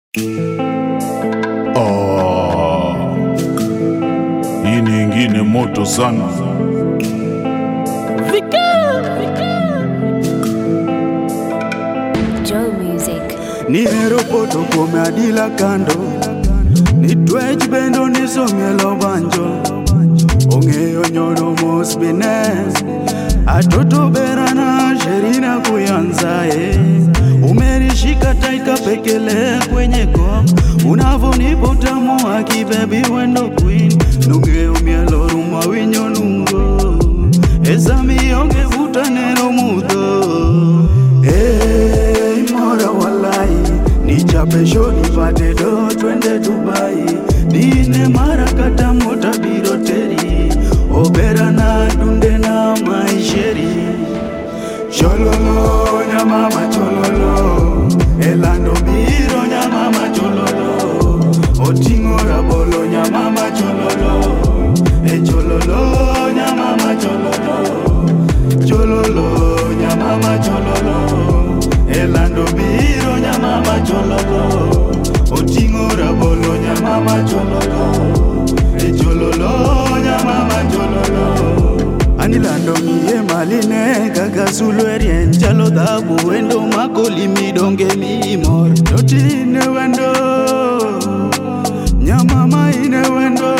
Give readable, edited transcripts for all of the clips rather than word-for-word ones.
Hii ni ingine moto sana. Joe Music. Ni aeroporto come adila kando, ni twech bendo ni somielo banjo. Ong'eyo nyono mos bines, atoto berana sherina kuyanzae. Umenishika taika pekele kwenye kom, unavonipa utamu waki baby wendo queen. Nung'eyo mielo ruma winyo nungo, esa mionge vuta nero mudo. Mora walai, nichape show nipate do twende Dubai. Dine mara kata mota biro teri, obera na dunde na maisheri. Chololo nyamama chololo, elando biro nyamama chololo. Otingora bolo nyamama chololo, chololo nyamama chololo. Chololo nyamama chololo, elando biro nyamama chololo. Otingora bolo nyamama chololo, chololo nyamama chololo. Anilando miye maline kaka sulwerien chalo dhabu wendo makoli midonge mimor. Totine wendo nyamama ine wendo.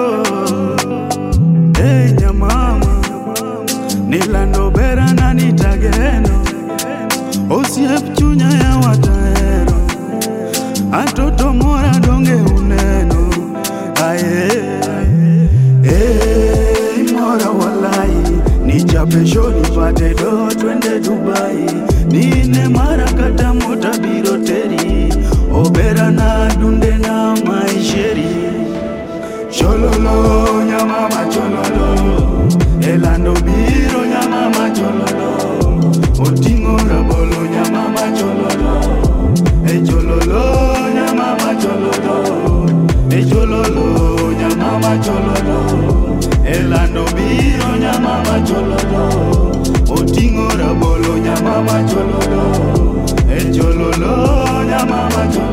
Hey nyamama nilando bera na nitageno, osiep chunya ya watero. Atoto mora donge uneno. Mora walai, nichape show nipate do twende Dubai. Nine mara kata mota biro teri, obera na dunde na maisheri. Chololo nyamama chololo, elando biro nyamama chololo. Otingora bolo nyamama chololo, chololo nyamama chololo. Chololo nyamama chololo, elando biro nyamama chololo. Otingora bolo nyamama chololo, chololo nyamama chololo.